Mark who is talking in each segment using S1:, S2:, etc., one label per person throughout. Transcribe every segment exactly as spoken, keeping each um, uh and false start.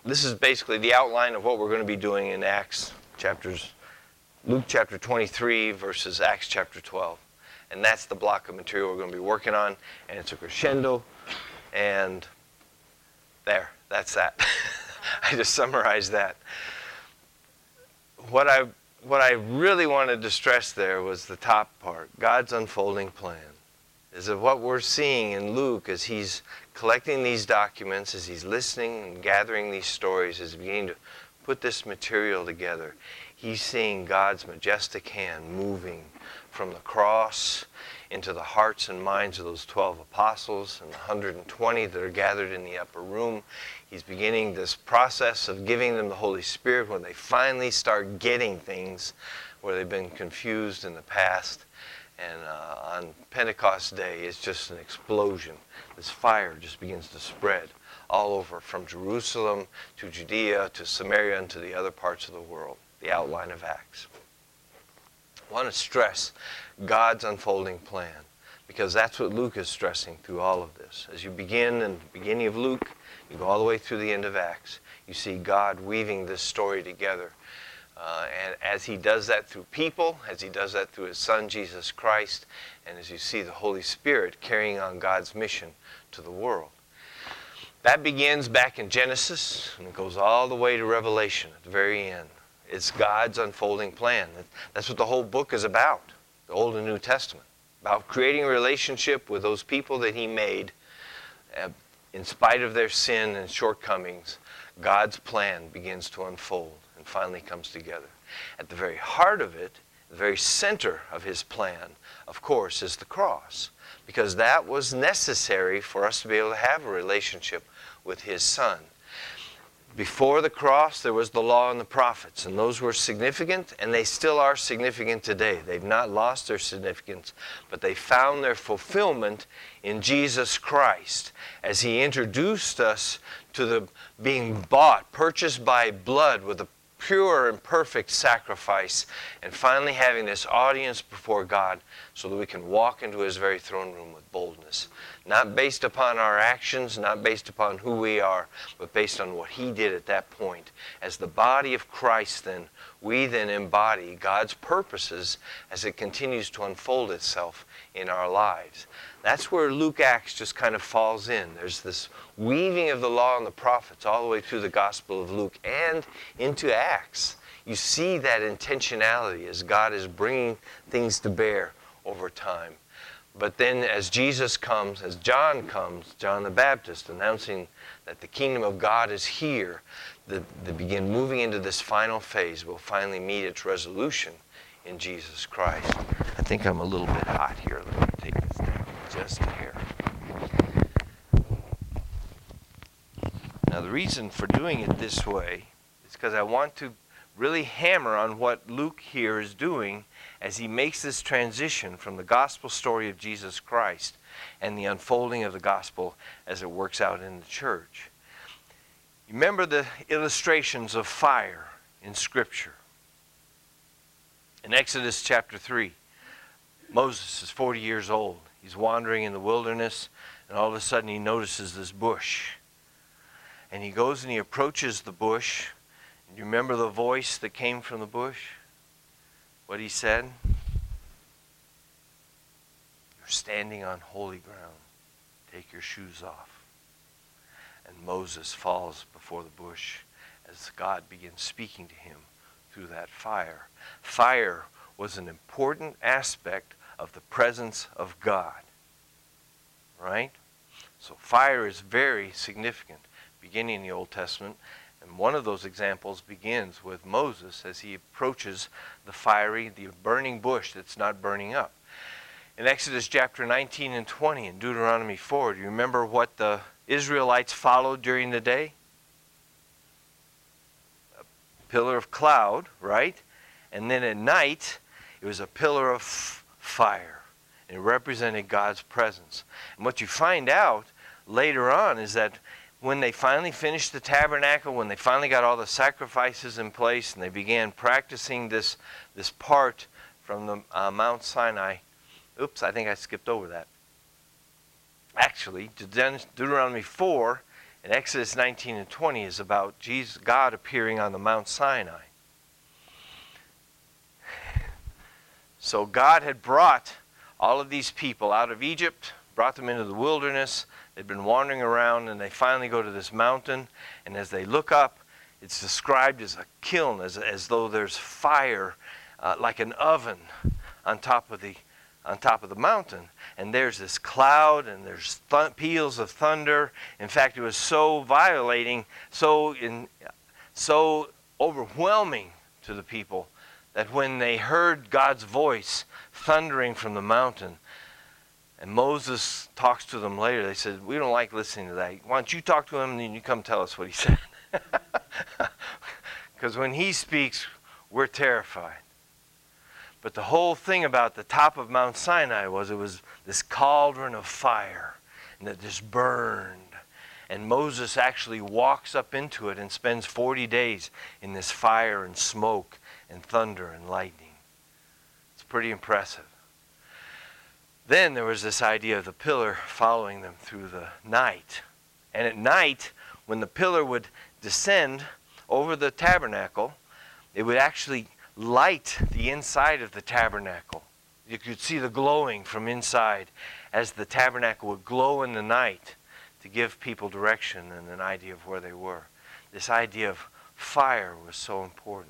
S1: this is basically the outline of what we're going to be doing in Acts chapters, Luke chapter twenty-three versus Acts chapter twelve. And that's the block of material we're going to be working on. And it's a crescendo. And there, that's that. I just summarized that. What I, what I really wanted to stress there was the top part, God's unfolding plan. Is that what we're seeing in Luke as he's collecting these documents, as he's listening and gathering these stories, as he's beginning to put this material together, he's seeing God's majestic hand moving from the cross into the hearts and minds of those twelve apostles and the one hundred twenty that are gathered in the upper room. He's beginning this process of giving them the Holy Spirit when they finally start getting things where they've been confused in the past. And uh, on Pentecost Day, it's just an explosion. This fire just begins to spread all over, from Jerusalem to Judea to Samaria and to the other parts of the world, the outline of Acts. I want to stress God's unfolding plan, because that's what Luke is stressing through all of this. As you begin in the beginning of Luke, you go all the way through the end of Acts, you see God weaving this story together. Uh, and as he does that through people, as he does that through his Son, Jesus Christ, and as you see the Holy Spirit carrying on God's mission to the world. That begins back in Genesis, and it goes all the way to Revelation at the very end. It's God's unfolding plan. That's what the whole book is about, the Old and New Testament, about creating a relationship with those people that he made. Uh, in spite of their sin and shortcomings, God's plan begins to unfold and finally comes together. At the very heart of it, the very center of his plan, of course, is the cross, because that was necessary for us to be able to have a relationship with his Son. Before the cross, there was the law and the prophets, and those were significant, and they still are significant today. They've not lost their significance, but they found their fulfillment in Jesus Christ, as he introduced us to the being bought, purchased by blood with a pure and perfect sacrifice, and finally having this audience before God so that we can walk into his very throne room with boldness. Not based upon our actions, not based upon who we are, but based on what he did at that point. As the body of Christ, then, we then embody God's purposes as it continues to unfold itself in our lives. That's where Luke Acts just kind of falls in. There's this weaving of the law and the prophets all the way through the Gospel of Luke and into Acts. You see that intentionality as God is bringing things to bear over time. But then as Jesus comes, as John comes, John the Baptist, announcing that the kingdom of God is here, the, they begin moving into this final phase. Will finally meet its resolution in Jesus Christ. I think I'm a little bit hot here. Let me take this down just a hair. Now the reason for doing it this way is because I want to really hammer on what Luke here is doing as he makes this transition from the gospel story of Jesus Christ and the unfolding of the gospel as it works out in the church. You remember the illustrations of fire in Scripture. In Exodus chapter three, Moses is forty years old. He's wandering in the wilderness, and all of a sudden he notices this bush. And he goes and he approaches the bush. You remember the voice that came from the bush? What he said? You're standing on holy ground. Take your shoes off. And Moses falls before the bush as God begins speaking to him through that fire. Fire was an important aspect of the presence of God. Right? So fire is very significant, beginning in the Old Testament. And one of those examples begins with Moses as he approaches the fiery, the burning bush that's not burning up. In Exodus chapter nineteen and twenty and Deuteronomy four, do you remember what the Israelites followed during the day? A pillar of cloud, right? And then at night, it was a pillar of fire. And it represented God's presence. And what you find out later on is that when they finally finished the tabernacle, when they finally got all the sacrifices in place and they began practicing this, this part from the uh, Mount Sinai. Oops, I think I skipped over that. Actually, Deuteronomy four And Exodus nineteen and twenty is about Jesus, God appearing on the Mount Sinai. So God had brought all of these people out of Egypt, brought them into the wilderness. They'd been wandering around, and they finally go to this mountain. And as they look up, it's described as a kiln, as, as though there's fire, uh, like an oven on top of the on top of the mountain. And there's this cloud, and there's th- peals of thunder. In fact, it was so violating, so in, so overwhelming to the people that when they heard God's voice thundering from the mountain, and Moses talks to them later, they said, we don't like listening to that. Why don't you talk to him and then you come tell us what he said? Because when he speaks, we're terrified. But the whole thing about the top of Mount Sinai was it was this cauldron of fire, and that just burned. And Moses actually walks up into it and spends forty days in this fire and smoke and thunder and lightning. It's pretty impressive. Then there was this idea of the pillar following them through the night. And at night, when the pillar would descend over the tabernacle, it would actually light the inside of the tabernacle. You could see the glowing from inside as the tabernacle would glow in the night to give people direction and an idea of where they were. This idea of fire was so important.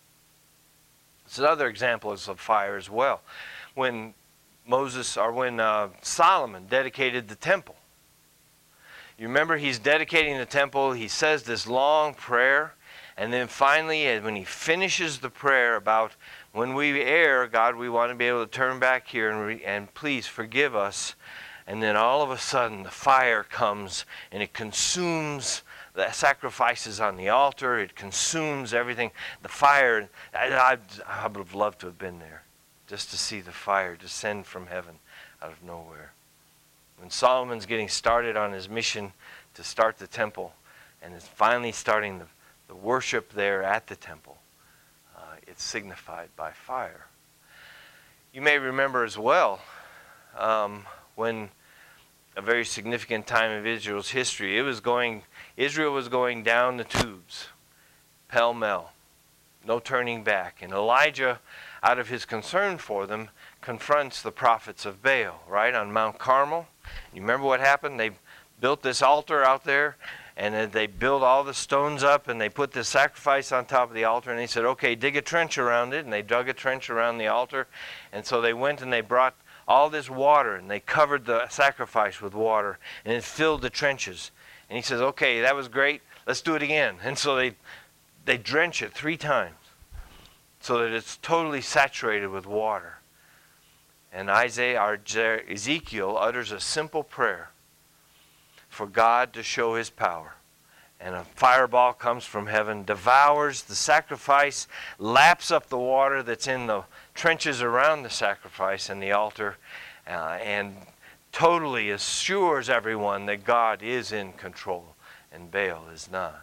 S1: It's another example of fire as well. When Moses, or when uh, Solomon dedicated the temple. You remember he's dedicating the temple, he says this long prayer, and then finally when he finishes the prayer about when we err, God, we want to be able to turn back here and, re- and please forgive us. And then all of a sudden the fire comes and it consumes the sacrifices on the altar, it consumes everything. The fire, I, I, I would have loved to have been there, just to see the fire descend from heaven out of nowhere. When Solomon's getting started on his mission to start the temple, and is finally starting the, the worship there at the temple, uh, it's signified by fire. You may remember as well, um, when a very significant time of Israel's history, it was going, Israel was going down the tubes, pell-mell, no turning back. And Elijah, out of his concern for them, confronts the prophets of Baal, right, on Mount Carmel. You remember what happened? They built this altar out there, and then they built all the stones up, and they put this sacrifice on top of the altar, and they said, okay, dig a trench around it, and they dug a trench around the altar. And so they went and they brought all this water, and they covered the sacrifice with water, and it filled the trenches. And he says, okay, that was great, let's do it again. And so they they drench it three times so that it's totally saturated with water. And Isaiah, or Ezekiel utters a simple prayer for God to show his power. And a fireball comes from heaven, devours the sacrifice, laps up the water that's in the trenches around the sacrifice and the altar, uh, and totally assures everyone that God is in control and Baal is not.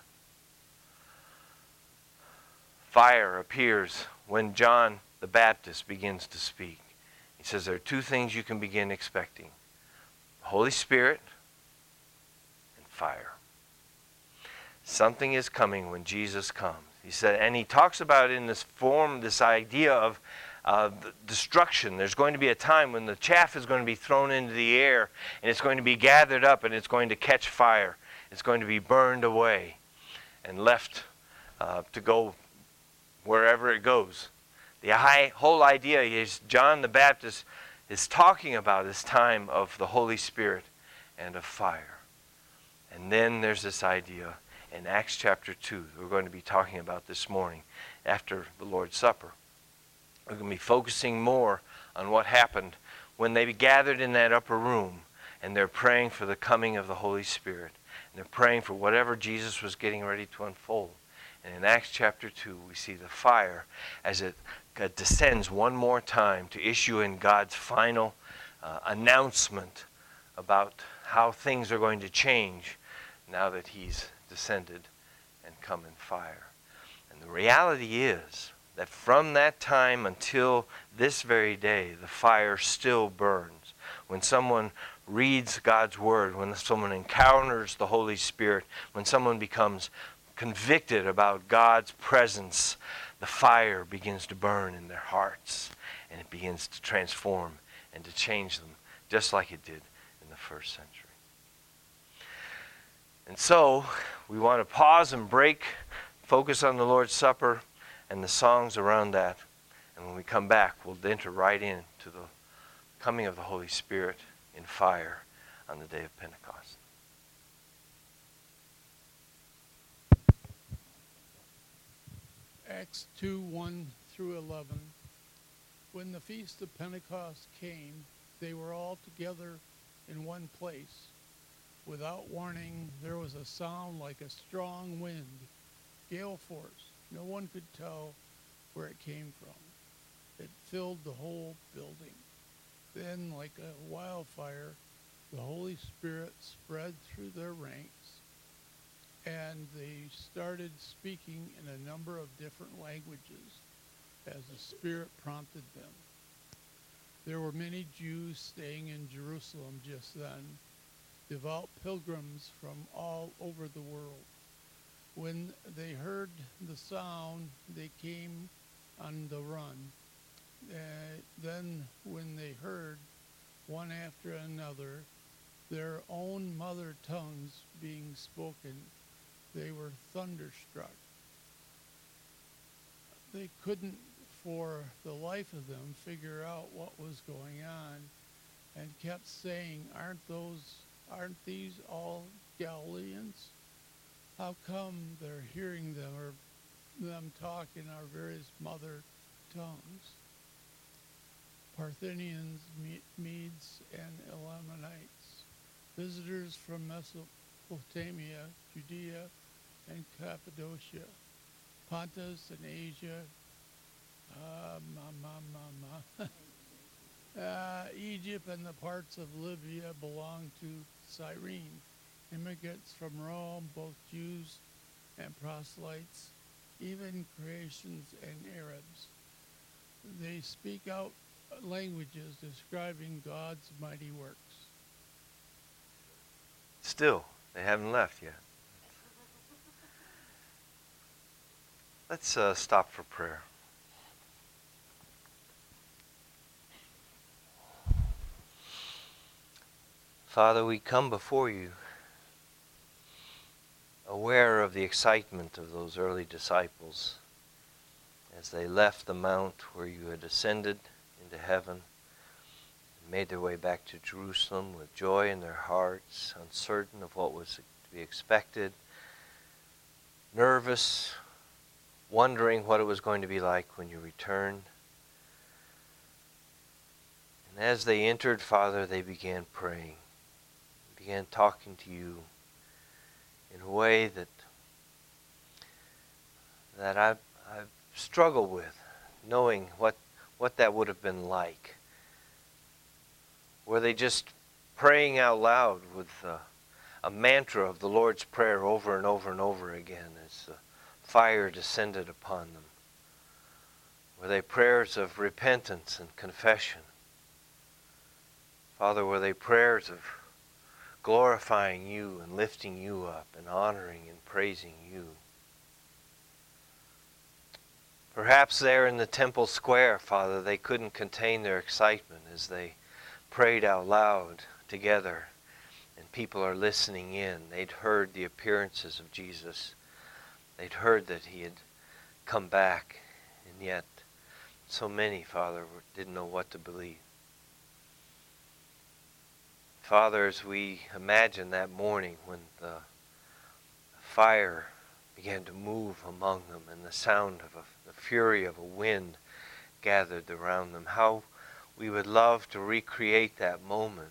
S1: Fire appears when John the Baptist begins to speak. He says there are two things you can begin expecting: the Holy Spirit and fire. Something is coming when Jesus comes. He said, and he talks about it in this form, this idea of uh, destruction. There's going to be a time when the chaff is going to be thrown into the air, and it's going to be gathered up, and it's going to catch fire. It's going to be burned away and left uh, to go wherever it goes. The high, whole idea is John the Baptist is talking about this time of the Holy Spirit and of fire. And then there's this idea in Acts chapter two that we're going to be talking about this morning after the Lord's Supper. We're going to be focusing more on what happened when they gathered in that upper room and they're praying for the coming of the Holy Spirit. And they're praying for whatever Jesus was getting ready to unfold. And in Acts chapter two, we see the fire as it descends one more time to issue in God's final uh, announcement about how things are going to change now that he's descended and come in fire. And the reality is that from that time until this very day, the fire still burns. when someone reads God's Word, when someone encounters the Holy Spirit, when someone becomes convicted about God's presence, the fire begins to burn in their hearts, and it begins to transform and to change them, just like it did in the first century. And so, we want to pause and break, focus on the Lord's Supper and the songs around that. And when we come back, we'll enter right into the coming of the Holy Spirit in fire on the day of Pentecost.
S2: Acts two, one through eleven. When the feast of Pentecost came, they were all together in one place. Without warning, there was a sound like a strong wind, gale force. No one could tell where it came from. It filled the whole building. Then, like a wildfire, the Holy Spirit spread through their ranks, and they started speaking in a number of different languages as the Spirit prompted them. There were many Jews staying in Jerusalem just then, devout pilgrims from all over the world. When they heard the sound, they came on the run. Uh, then when they heard, one after another, their own mother tongues being spoken, they were thunderstruck. They couldn't, for the life of them, figure out what was going on, and kept saying, aren't those, aren't these all Galileans? How come they're hearing them or them talk in our various mother tongues? Parthians, Medes, and Elamites, visitors from Mesopotamia, Judea, and Cappadocia, Pontus and Asia, uh, ma, ma, ma, ma. uh, Egypt and the parts of Libya belong to Cyrene, immigrants from Rome, both Jews and proselytes, even Cretans and Arabs. They speak out languages describing God's mighty works.
S1: Still, they haven't left yet. Let's uh, stop for prayer. Father, we come before you aware of the excitement of those early disciples as they left the mount where you had ascended into heaven and made their way back to Jerusalem with joy in their hearts, uncertain of what was to be expected, nervous, wondering what it was going to be like when you returned. And as they entered, Father, they began praying, began talking to you in a way that that I I struggle with, knowing what what that would have been like. Were they just praying out loud with uh, a mantra of the Lord's Prayer over and over and over again as the fire descended upon them? Were they prayers of repentance and confession? Father, were they prayers of glorifying you and lifting you up and honoring and praising you? Perhaps there in the temple square, Father, they couldn't contain their excitement as they prayed out loud together and people are listening in. They'd heard the appearances of Jesus. They'd heard that he had come back, and yet so many, Father, didn't know what to believe. Father, as we imagine that morning when the fire began to move among them and the sound of a, the fury of a wind gathered around them, how we would love to recreate that moment.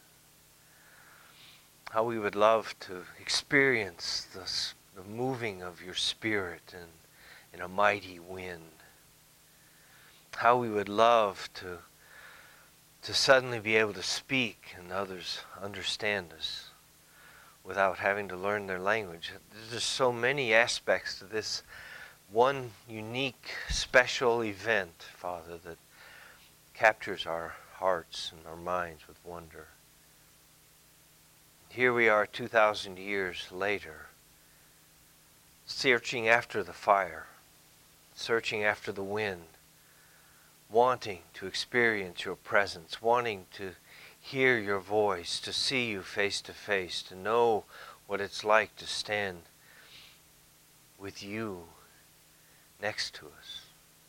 S1: How we would love to experience this, the moving of your Spirit in, in a mighty wind. How we would love to to suddenly be able to speak and others understand us without having to learn their language. There's just so many aspects to this one unique, special event, Father, that captures our hearts and our minds with wonder. Here we are two thousand years later, searching after the fire, searching after the wind, wanting to experience your presence, wanting to hear your voice, to see you face to face, to know what it's like to stand with you next to us.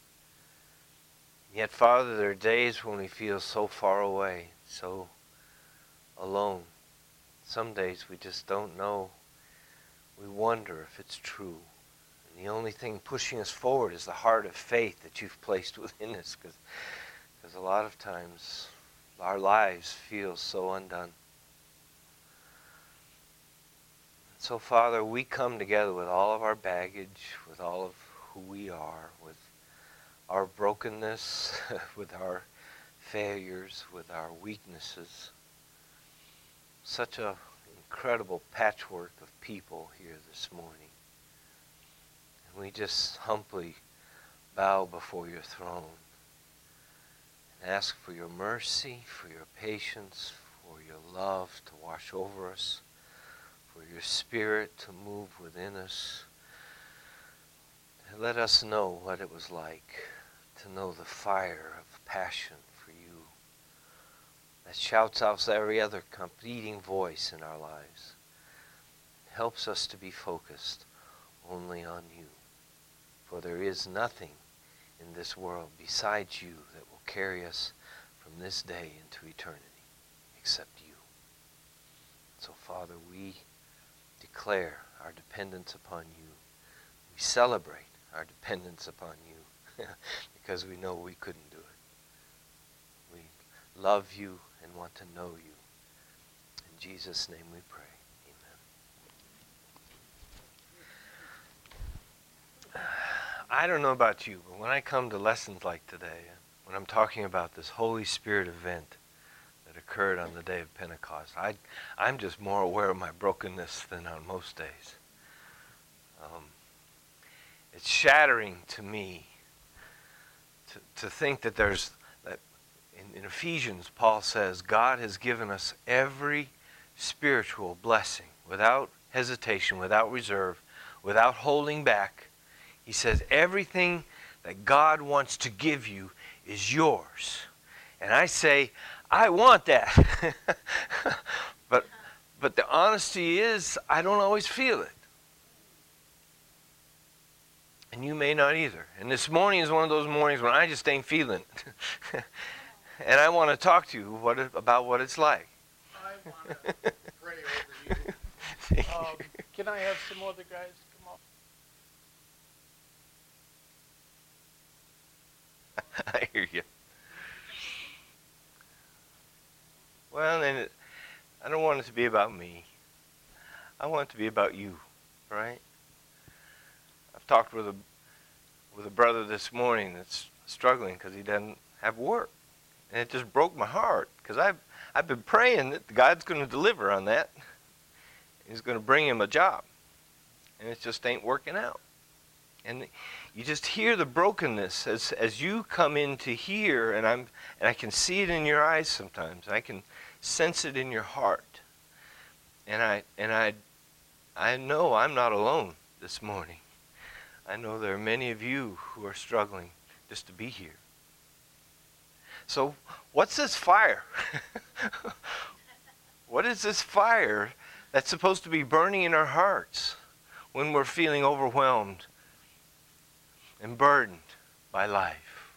S1: Yet, Father, there are days when we feel so far away, so alone. Some days we just don't know. We wonder if it's true. And the only thing pushing us forward is the heart of faith that you've placed within us, because a lot of times our lives feel so undone. So, Father, we come together with all of our baggage, with all of who we are, with our brokenness, with our failures, with our weaknesses. Such an incredible patchwork of people here this morning. And we just humbly bow before your throne and ask for your mercy, for your patience, for your love to wash over us, for your Spirit to move within us. And let us know what it was like to know the fire of passion for you that shouts out every other competing voice in our lives. It helps us to be focused only on you. For there is nothing in this world besides you that will carry us from this day into eternity except you. So, Father, we declare our dependence upon you. We celebrate our dependence upon you because we know we couldn't do it. We love you and want to know you. In Jesus' name we pray. Amen. I don't know about you, but when I come to lessons like today, when I'm talking about this Holy Spirit event that occurred on the day of Pentecost, I, I'm just more aware of my brokenness than on most days. Um, it's shattering to me to, to think that there's In, in Ephesians, Paul says, God has given us every spiritual blessing without hesitation, without reserve, without holding back. He says everything that God wants to give you is yours. And I say, I want that. but, but the honesty is, I don't always feel it. And you may not either. And this morning is one of those mornings when I just ain't feeling it. And I want to talk to you what it, about what it's like.
S2: I want to pray over you. Um, can I have some other guys come up?
S1: I hear you. Well, and it, I don't want it to be about me. I want it to be about you, right? I've talked with a with a brother this morning that's struggling because he doesn't have work. And it just broke my heart because I've, I've been praying that God's going to deliver on that. He's going to bring him a job. And it just ain't working out. And you just hear the brokenness as as you come into here, and I'm and I can see it in your eyes sometimes. I can sense it in your heart. And I and I I know I'm not alone this morning. I know there are many of you who are struggling just to be here. So, what's this fire? What is this fire that's supposed to be burning in our hearts when we're feeling overwhelmed and burdened by life?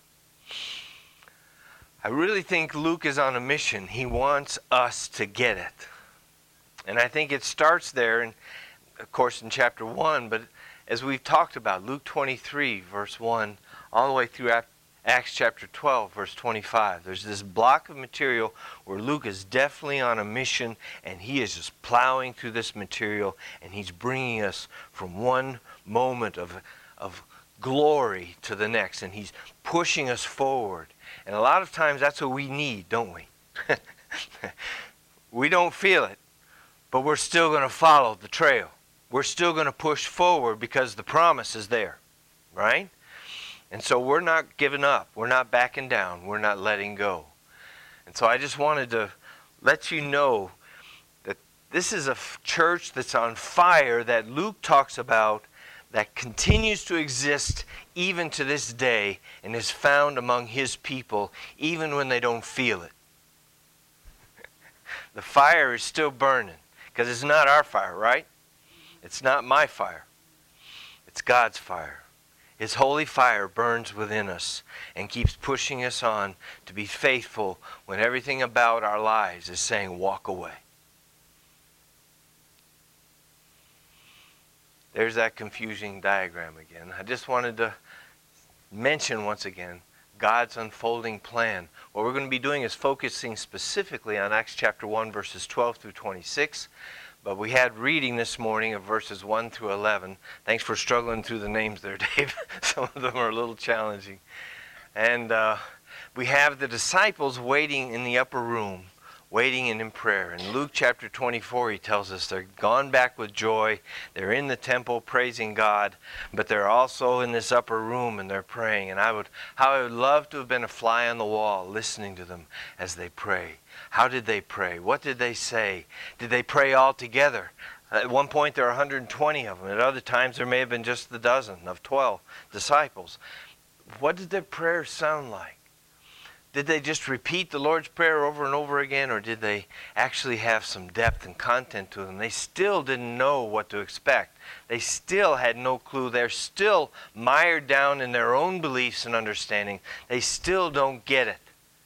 S1: I really think Luke is on a mission. He wants us to get it. And I think it starts there, and of course, in chapter one, but as we've talked about, Luke twenty-three, verse one, all the way through Acts chapter twelve, verse twenty-five. There's this block of material where Luke is definitely on a mission, and he is just plowing through this material, and he's bringing us from one moment of, of glory to the next, and he's pushing us forward. And a lot of times that's what we need, don't we? We don't feel it, but we're still going to follow the trail. We're still going to push forward because the promise is there, right? And so we're not giving up. We're not backing down. We're not letting go. And so I just wanted to let you know that this is a f- church that's on fire that Luke talks about, that continues to exist even to this day and is found among his people even when they don't feel it. The fire is still burning because it's not our fire, right? It's not my fire. It's God's fire. His holy fire burns within us and keeps pushing us on to be faithful when everything about our lives is saying, walk away. There's that confusing diagram again. I just wanted to mention once again God's unfolding plan. What we're going to be doing is focusing specifically on Acts chapter one, verses twelve through twenty-six. But we had reading this morning of verses one through eleven. Thanks for struggling through the names there, Dave. Some of them are a little challenging. And uh, we have the disciples waiting in the upper room, waiting and in prayer. In Luke chapter twenty-four, he tells us they're gone back with joy. They're in the temple praising God, but they're also in this upper room and they're praying. And I would, how I would love to have been a fly on the wall listening to them as they pray. How did they pray? What did they say? Did they pray all together? At one point there are one hundred twenty of them. At other times there may have been just the dozen of twelve disciples. What did their prayers sound like? Did they just repeat the Lord's Prayer over and over again, or did they actually have some depth and content to them? They still didn't know what to expect. They still had no clue. They're still mired down in their own beliefs and understanding. They still don't get it.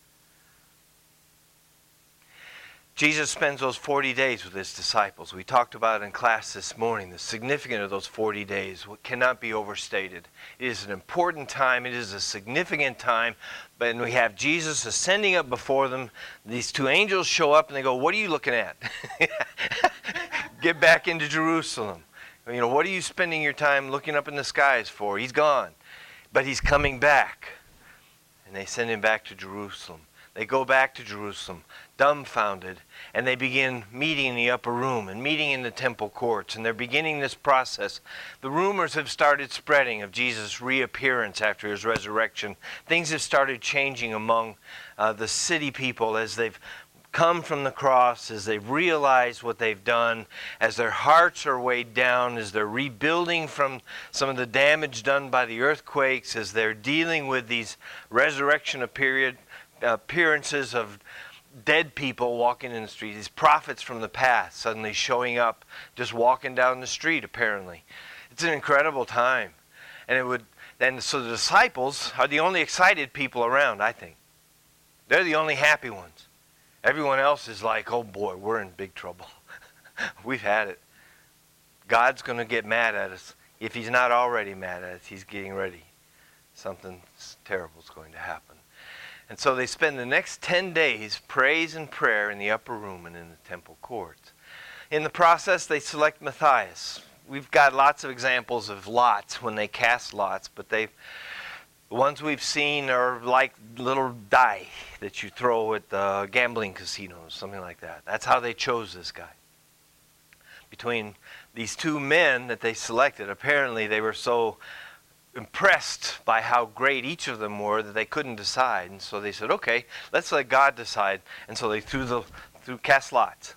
S1: Jesus spends those forty days with his disciples. We talked about it in class this morning. The significance of those forty days cannot be overstated. It is an important time. It is a significant time. But we have Jesus ascending up before them. These two angels show up and they go, what are you looking at? Get back into Jerusalem. You know, what are you spending your time looking up in the skies for? He's gone. But he's coming back. And they send him back to Jerusalem. They go back to Jerusalem, dumbfounded, and they begin meeting in the upper room and meeting in the temple courts, and they're beginning this process. The rumors have started spreading of Jesus' reappearance after his resurrection. Things have started changing among uh, the city people as they've come from the cross, as they've realized what they've done, as their hearts are weighed down, as they're rebuilding from some of the damage done by the earthquakes, as they're dealing with these resurrection period appearances of dead people walking in the street, these prophets from the past suddenly showing up, just walking down the street apparently. It's an incredible time. And it would, and so the disciples are the only excited people around, I think. They're the only happy ones. Everyone else is like, oh boy, we're in big trouble. We've had it. God's going to get mad at us. If he's not already mad at us, he's getting ready. Something terrible is going to happen. And so they spend the next ten days praise and prayer in the upper room and in the temple courts. In the process, they select Matthias. We've got lots of examples of lots when they cast lots, but they, the ones we've seen are like little die that you throw at the gambling casinos, something like that. That's how they chose this guy. Between these two men that they selected, apparently they were so impressed by how great each of them were that they couldn't decide, and so they said, okay, let's let God decide. And so they threw the threw cast lots.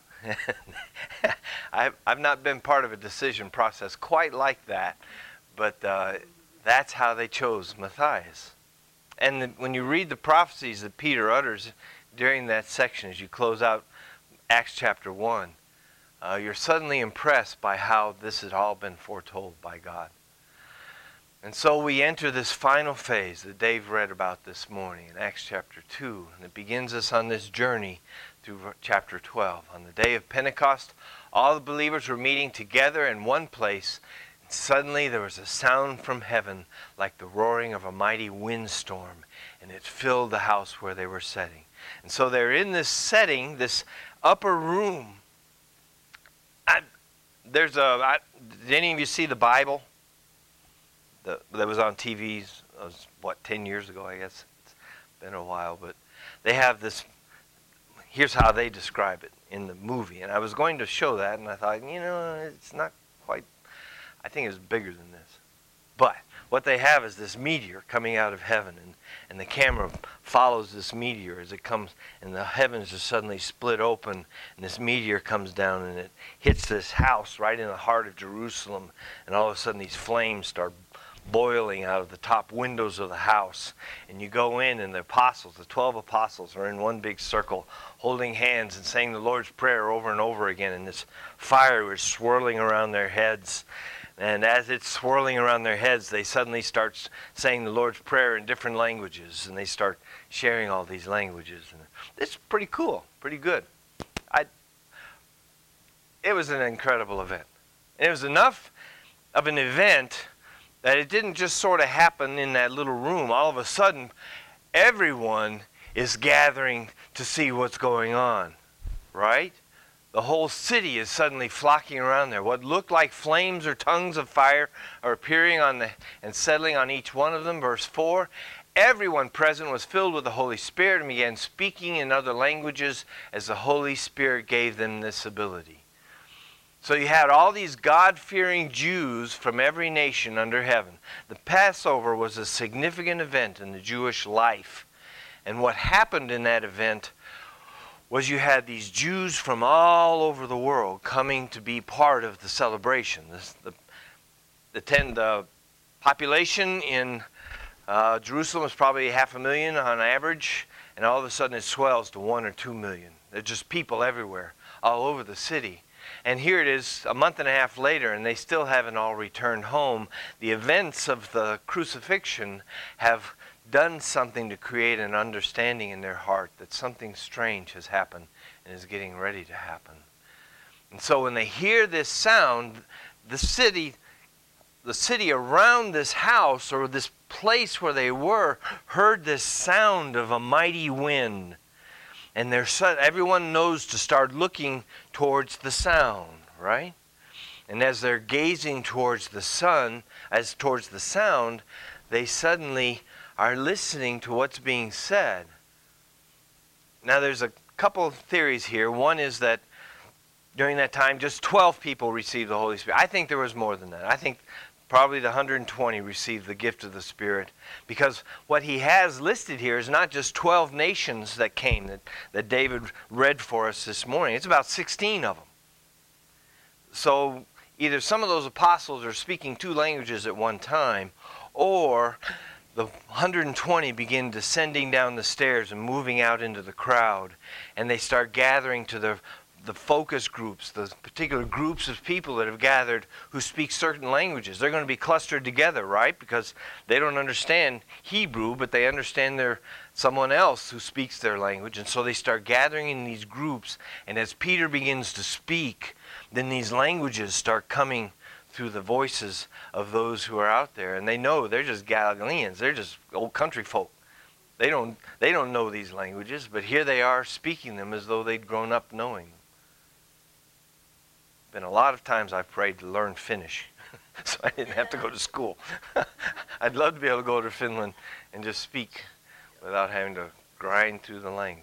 S1: I've, I've not been part of a decision process quite like that, but uh, that's how they chose Matthias. And the, when you read the prophecies that Peter utters during that section as you close out Acts chapter one, uh, you're suddenly impressed by how this had all been foretold by God. And so we enter this final phase that Dave read about this morning in Acts chapter two. And it begins us on this journey through chapter twelve. On the day of Pentecost, all the believers were meeting together in one place. And suddenly there was a sound from heaven like the roaring of a mighty windstorm. And it filled the house where they were sitting. And so they're in this setting, this upper room. I, there's a, I, did any of you see the Bible? The, that was on T Vs, was, what, ten years ago, I guess. It's been a while, but they have this, here's how they describe it in the movie. And I was going to show that, and I thought, you know, it's not quite, I think it's bigger than this. But what they have is this meteor coming out of heaven, and, and the camera follows this meteor as it comes, and the heavens are suddenly split open, and this meteor comes down, and it hits this house right in the heart of Jerusalem, and all of a sudden these flames start boiling out of the top windows of the house. And you go in, and the apostles, the twelve apostles, are in one big circle holding hands and saying the Lord's Prayer over and over again, and this fire is swirling around their heads. And as it's swirling around their heads, they suddenly start saying the Lord's Prayer in different languages, and they start sharing all these languages. And it's pretty cool, pretty good. I, it was an incredible event. And it was enough of an event that it didn't just sort of happen in that little room. All of a sudden, everyone is gathering to see what's going on, right? The whole city is suddenly flocking around there. What looked like flames or tongues of fire are appearing on the and settling on each one of them. Verse four, everyone present was filled with the Holy Spirit and began speaking in other languages as the Holy Spirit gave them this ability. So you had all these God-fearing Jews from every nation under heaven. The Passover was a significant event in the Jewish life. And what happened in that event was you had these Jews from all over the world coming to be part of the celebration. This, the, the, ten, the population in uh, Jerusalem is probably half a million on average, and all of a sudden it swells to one or two million. There's just people everywhere, all over the city. And here it is a month and a half later, and they still haven't all returned home. The events of the crucifixion have done something to create an understanding in their heart that something strange has happened and is getting ready to happen. And so when they hear this sound, the city, the city around this house or this place where they were heard this sound of a mighty wind. And they're, everyone knows to start looking towards the sound, right? And as they're gazing towards the sun, as towards the sound, they suddenly are listening to what's being said. Now there's a couple of theories here. One is that during that time just twelve people received the Holy Spirit. I think there was more than that. I think probably the one hundred twenty received the gift of the Spirit, because what he has listed here is not just twelve nations that came that, that David read for us this morning. It's about sixteen of them. So either some of those apostles are speaking two languages at one time, or the one hundred twenty begin descending down the stairs and moving out into the crowd, and they start gathering to the the focus groups, the particular groups of people that have gathered who speak certain languages. They're going to be clustered together, right? Because they don't understand Hebrew, but they understand their someone else who speaks their language. And so they start gathering in these groups. And as Peter begins to speak, then these languages start coming through the voices of those who are out there. And they know they're just Galileans. They're just old country folk. They don't, they don't know these languages, but here they are speaking them as though they'd grown up knowing them. Been a lot of times I've prayed to learn Finnish so I didn't have to go to school. I'd love to be able to go to Finland and just speak without having to grind through the language.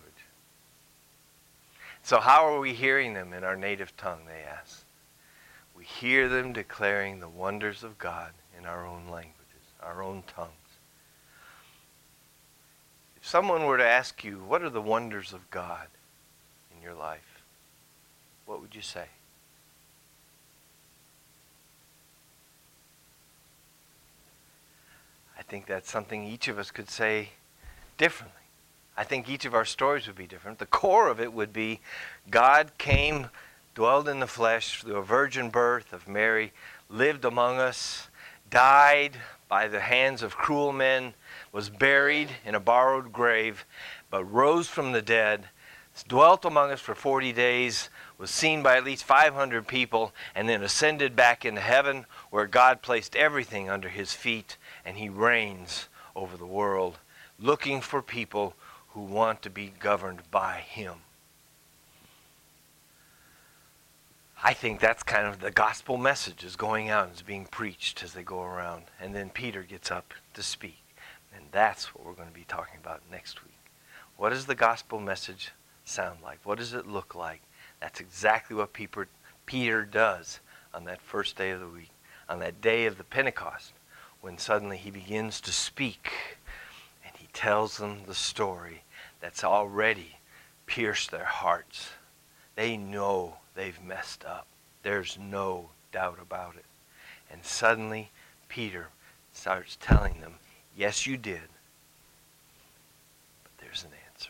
S1: So how are we hearing them in our native tongue, they ask. We hear them declaring the wonders of God in our own languages, our own tongues. If someone were to ask you, what are the wonders of God in your life? What would you say? I think that's something each of us could say differently. I think each of our stories would be different. The core of it would be God came, dwelled in the flesh through a virgin birth of Mary, lived among us, died by the hands of cruel men, was buried in a borrowed grave, but rose from the dead, dwelt among us for forty days, was seen by at least five hundred people, and then ascended back into heaven, where God placed everything under his feet, and he reigns over the world, looking for people who want to be governed by him. I think that's kind of the gospel message is going out and is being preached as they go around. And then Peter gets up to speak. And that's what we're going to be talking about next week. What does the gospel message sound like? What does it look like? That's exactly what Peter does on that first day of the week, on that day of the Pentecost, when suddenly he begins to speak and he tells them the story that's already pierced their hearts. They know they've messed up. There's no doubt about it. And suddenly Peter starts telling them, yes, you did, but there's an answer.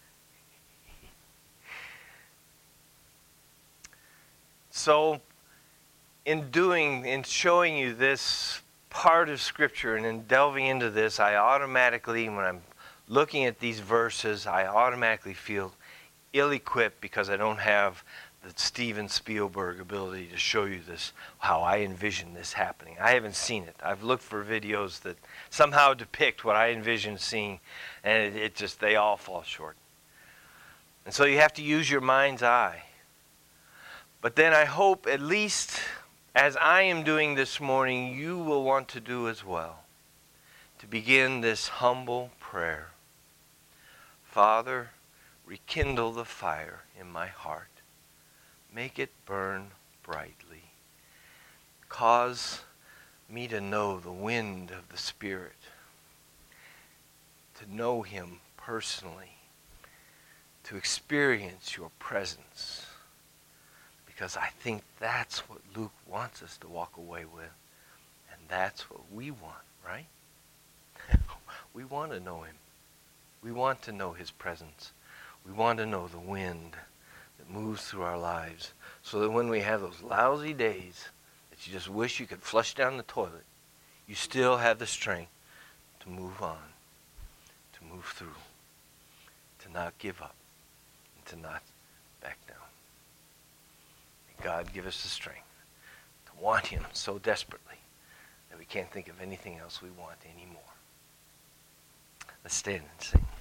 S1: So, in doing, in showing you this part of Scripture and in delving into this, I automatically, when I'm looking at these verses, I automatically feel ill-equipped because I don't have the Steven Spielberg ability to show you this, how I envision this happening. I haven't seen it. I've looked for videos that somehow depict what I envision seeing, and it, it just, they all fall short. And so you have to use your mind's eye. But then I hope, at least as I am doing this morning, you will want to do as well. To begin this humble prayer. Father, rekindle the fire in my heart. Make it burn brightly. Cause me to know the wind of the Spirit. To know Him personally. To experience your presence. Because I think that's what Luke wants us to walk away with. And that's what we want, right? We want to know Him. We want to know His presence. We want to know the wind that moves through our lives. So that when we have those lousy days that you just wish you could flush down the toilet, you still have the strength to move on, to move through, to not give up, and to not back down. God give us the strength to want Him so desperately that we can't think of anything else we want anymore. Let's stand and sing.